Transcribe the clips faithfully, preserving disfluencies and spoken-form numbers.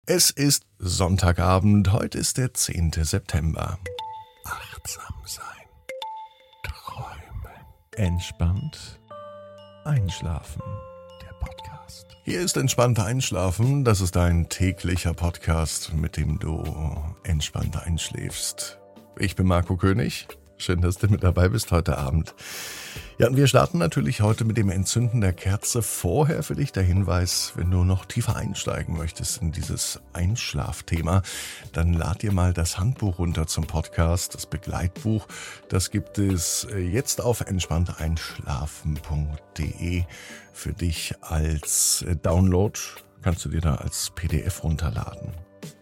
Es ist Sonntagabend, heute ist der zehnte September. Achtsam sein, träumen, entspannt einschlafen. Der Podcast. Hier ist Entspannt Einschlafen, das ist dein täglicher Podcast, mit dem du entspannt einschläfst. Ich bin Marco König, schön, dass du mit dabei bist heute Abend. Ja, und wir starten natürlich heute mit dem Entzünden der Kerze. Vorher für dich der Hinweis, wenn du noch tiefer einsteigen möchtest in dieses Einschlafthema, dann lad dir mal das Handbuch runter zum Podcast, das Begleitbuch. Das gibt es jetzt auf entspannt einschlafen punkt de für dich als Download. Kannst du dir da als P D F runterladen.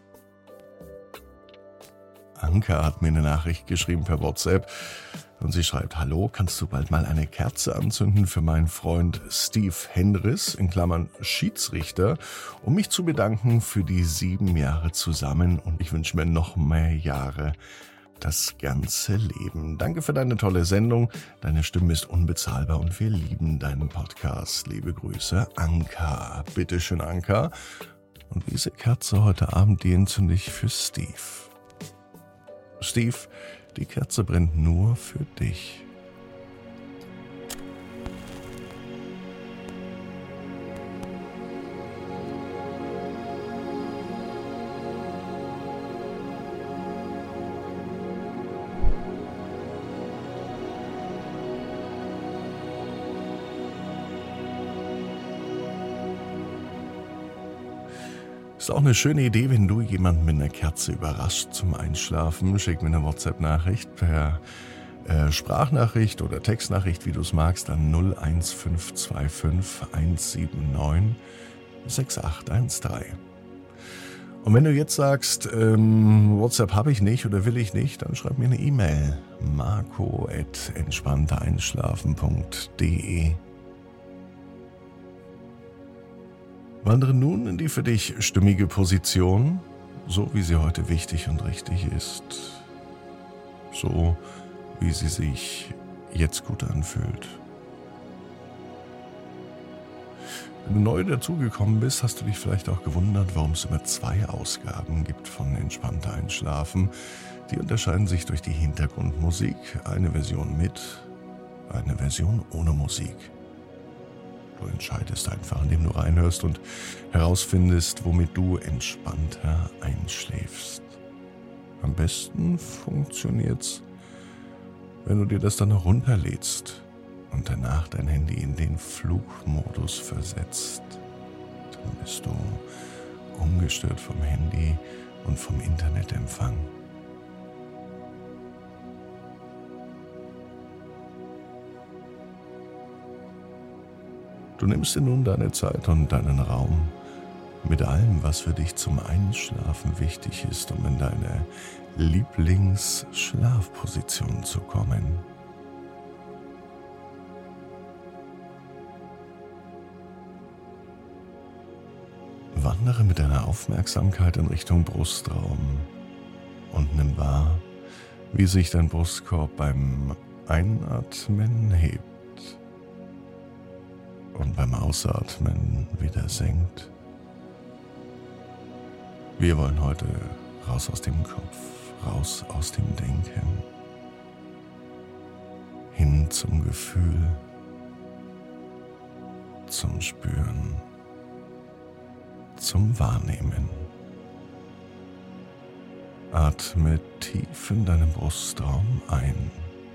Anka hat mir eine Nachricht geschrieben per WhatsApp und sie schreibt: Hallo, kannst du bald mal eine Kerze anzünden für meinen Freund Steve Henris, in Klammern Schiedsrichter, um mich zu bedanken für die sieben Jahre zusammen, und ich wünsche mir noch mehr Jahre, das ganze Leben. Danke für deine tolle Sendung, deine Stimme ist unbezahlbar und wir lieben deinen Podcast. Liebe Grüße, Anka. Bitteschön, Anka. Und diese Kerze heute Abend, die entzünde ich für Steve. Steve, die Kerze brennt nur für dich. Ist auch eine schöne Idee, wenn du jemanden mit einer Kerze überrascht zum Einschlafen. Schick mir eine WhatsApp-Nachricht per äh, Sprachnachricht oder Textnachricht, wie du es magst, an null eins fünf zwei fünf eins sieben neun sechs acht eins drei. Und wenn du jetzt sagst, ähm, WhatsApp habe ich nicht oder will ich nicht, dann schreib mir eine E-Mail. marco at entspannt einschlafen punkt de. Wandere nun in die für dich stimmige Position, so wie sie heute wichtig und richtig ist. So wie sie sich jetzt gut anfühlt. Wenn du neu dazugekommen bist, hast du dich vielleicht auch gewundert, warum es immer zwei Ausgaben gibt von Entspannt Einschlafen. Die unterscheiden sich durch die Hintergrundmusik, eine Version mit, eine Version ohne Musik. Du entscheidest einfach, indem du reinhörst und herausfindest, womit du entspannter einschläfst. Am besten funktioniert's, wenn du dir das dann herunterlädst und danach dein Handy in den Flugmodus versetzt. Dann bist du ungestört vom Handy und vom Internetempfang. Du nimmst dir nun deine Zeit und deinen Raum mit allem, was für dich zum Einschlafen wichtig ist, um in deine Lieblingsschlafposition zu kommen. Wandere mit deiner Aufmerksamkeit in Richtung Brustraum und nimm wahr, wie sich dein Brustkorb beim Einatmen hebt und beim Ausatmen wieder senkt. Wir wollen heute raus aus dem Kopf, raus aus dem Denken, hin zum Gefühl, zum Spüren, zum Wahrnehmen. Atme tief in deinem Brustraum ein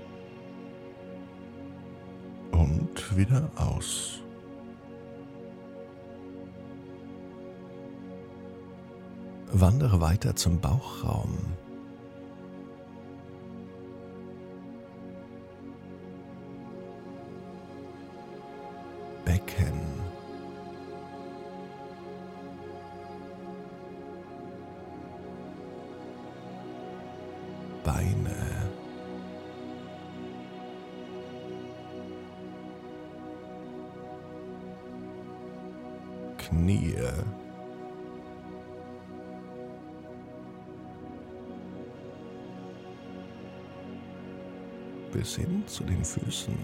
und wieder aus. Wandere weiter zum Bauchraum. Becken. Beine. Knie. Bis hin zu den Füßen.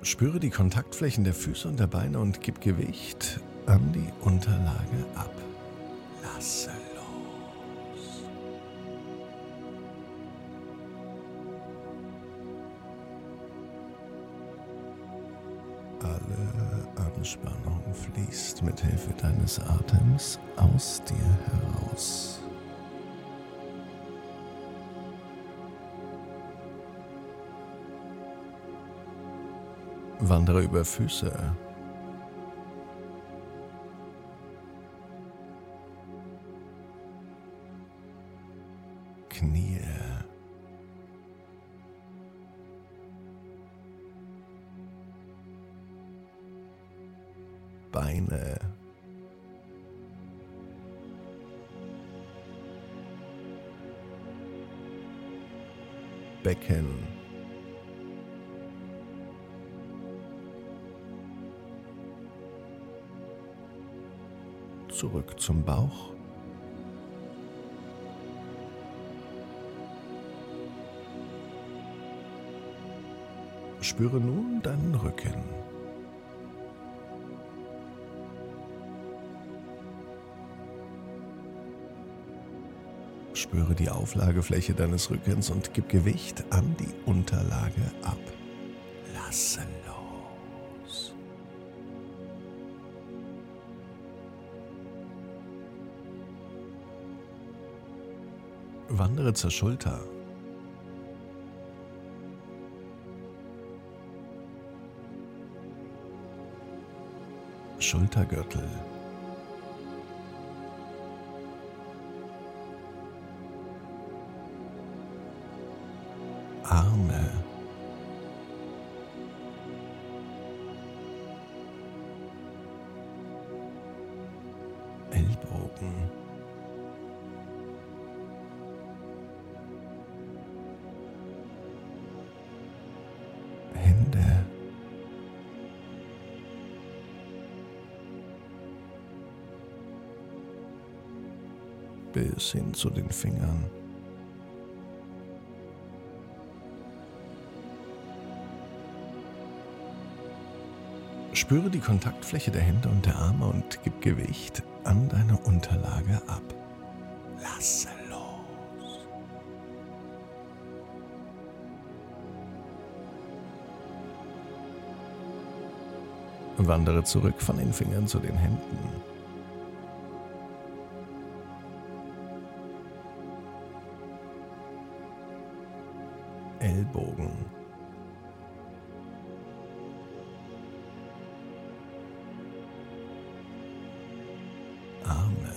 Spüre die Kontaktflächen der Füße und der Beine und gib Gewicht an die Unterlage ab. Lasse los. Alle Anspannung fließt mit Hilfe deines Atems aus dir heraus. Wandere über Füße, Knie, Beine, Becken, zurück zum Bauch, spüre nun deinen Rücken. Spüre die Auflagefläche deines Rückens und gib Gewicht an die Unterlage ab. Lasse los. Wandere zur Schulter. Schultergürtel. Arme. Ellbogen. Hände. Bis hin zu den Fingern. Spüre die Kontaktfläche der Hände und der Arme und gib Gewicht an deine Unterlage ab. Lasse los. Wandere zurück von den Fingern zu den Händen. Ellbogen. Arme.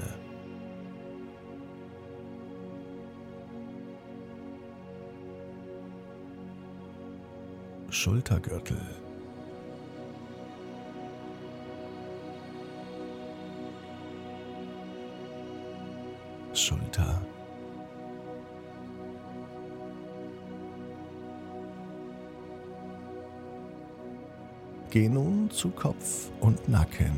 Schultergürtel. Schulter. Geh nun zu Kopf und Nacken.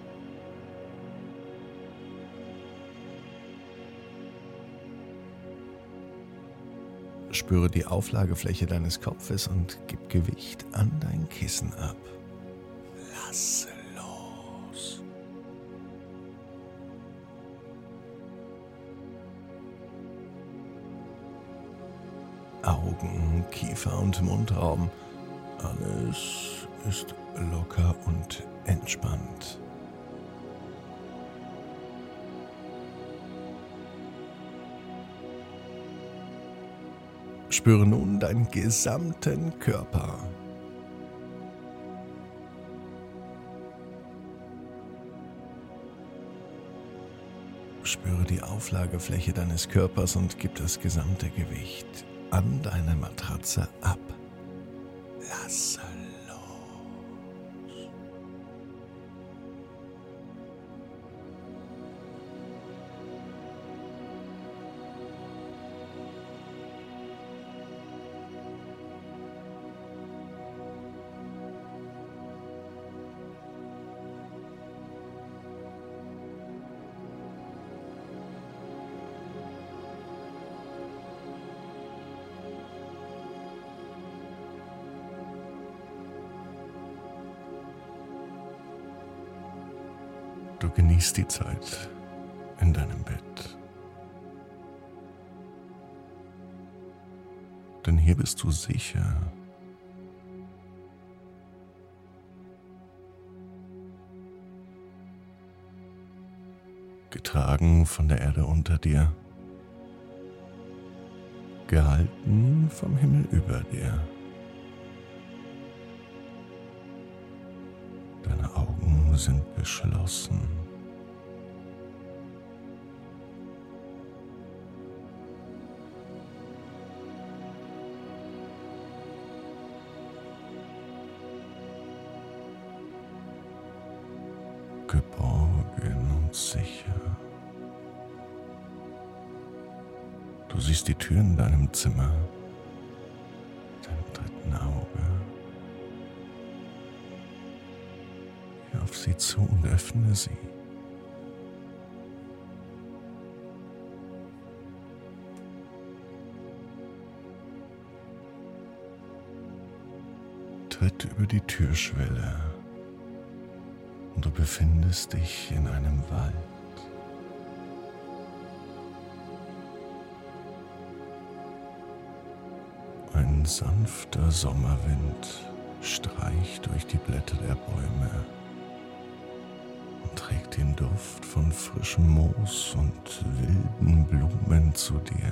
Spüre die Auflagefläche deines Kopfes und gib Gewicht an dein Kissen ab. Lasse los. Augen, Kiefer und Mundraum. Alles ist locker und entspannt. Spüre nun deinen gesamten Körper. Spüre die Auflagefläche deines Körpers und gib das gesamte Gewicht an deine Matratze ab. Lasse los. Du genießt die Zeit in deinem Bett. Denn hier bist du sicher. Getragen von der Erde unter dir. Gehalten vom Himmel über dir. Deine Augen sind geschlossen. Geborgen und sicher. Du siehst die Tür in deinem Zimmer, deinem dritten Auge. Geh auf sie zu und öffne sie. Tritt über die Türschwelle und du befindest dich in einem Wald. Ein sanfter Sommerwind streicht durch die Blätter der Bäume und trägt den Duft von frischem Moos und wilden Blumen zu dir.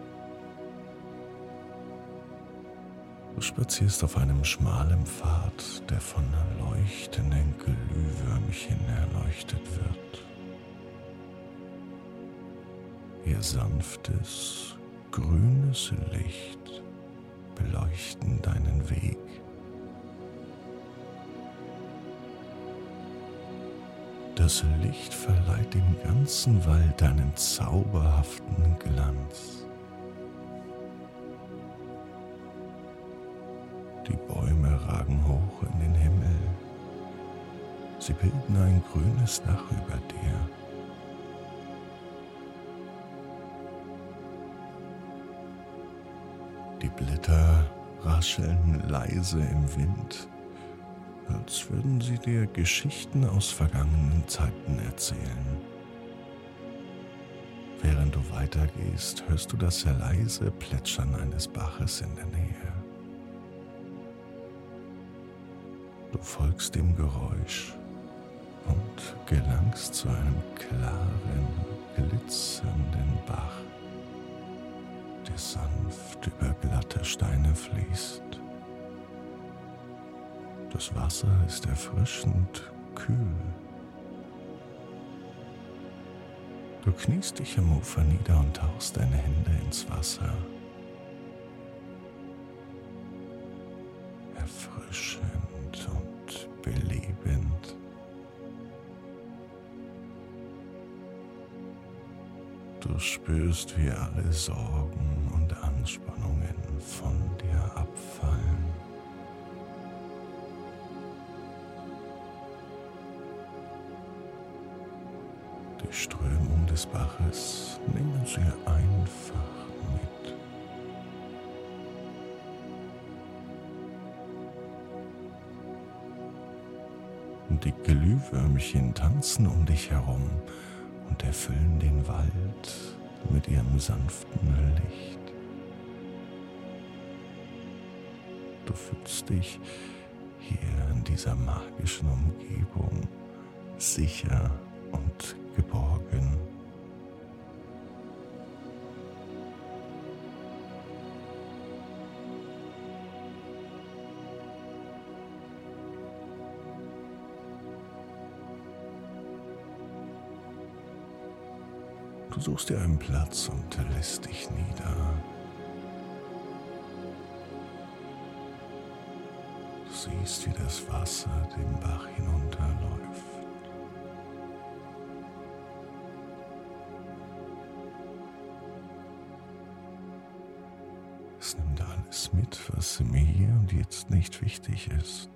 Du spazierst auf einem schmalen Pfad, der von leuchtenden Glühwürmchen erleuchtet wird. Ihr sanftes, grünes Licht beleuchten deinen Weg. Das Licht verleiht dem ganzen Wald einen zauberhaften Glanz. Die Bäume ragen hoch in den Himmel. Sie bilden ein grünes Dach über dir. Die Blätter rascheln leise im Wind, als würden sie dir Geschichten aus vergangenen Zeiten erzählen. Während du weitergehst, hörst du das sehr leise Plätschern eines Baches in der Nähe. Du folgst dem Geräusch und gelangst zu einem klaren, glitzernden Bach, der sanft über glatte Steine fließt. Das Wasser ist erfrischend kühl. Du kniest dich am Ufer nieder und tauchst deine Hände ins Wasser. Erfrischend und belebend. Du spürst, wie alle Sorgen und Anspannungen von dir abfallen. Die Strömung des Baches nehmen sie einfach mit. Die Glühwürmchen tanzen um dich herum und erfüllen den Wald mit ihrem sanften Licht. Du fühlst dich hier in dieser magischen Umgebung sicher und geborgen. Du suchst dir einen Platz und lässt dich nieder. Du siehst, wie das Wasser den Bach hinunterläuft. Es nimmt alles mit, was mir hier und jetzt nicht wichtig ist.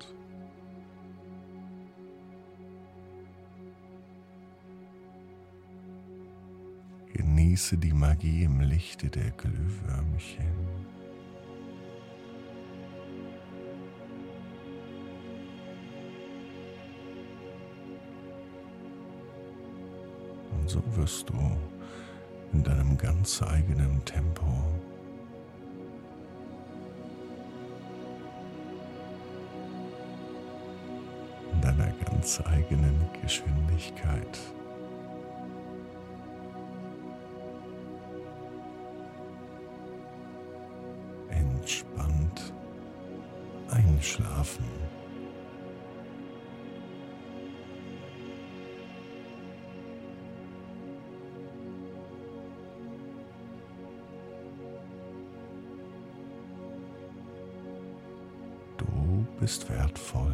Genieße die Magie im Lichte der Glühwürmchen. so wirst du in deinem ganz eigenen Tempo, in deiner ganz eigenen Geschwindigkeit entspannt einschlafen. Du bist wertvoll.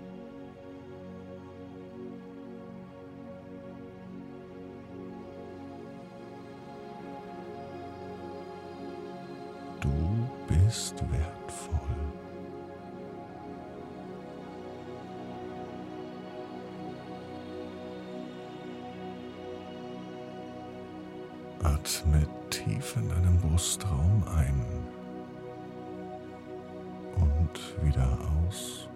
Du bist wertvoll. Atme tief in deinen Brustraum ein und wieder aus.